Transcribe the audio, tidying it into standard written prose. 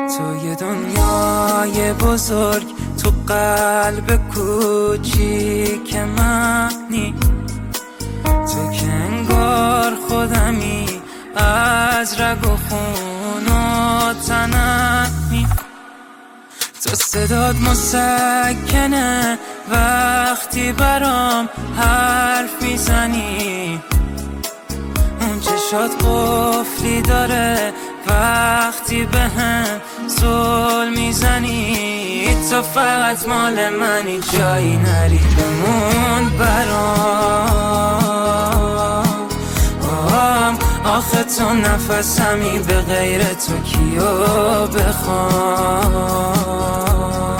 تو یه دنیای بزرگ تو قلب کوچیک منی، تو که انگار خودمی از رگ و خون و تنمی. تو صدات مسکنه وقتی برام حرف میزنی، اون چشات قفلی داره وقتی بهم زل میزنی. تو فقط مال منی، جایی نری بمون برام. آخه تو نفسمی، به غیر تو کیو بخوام.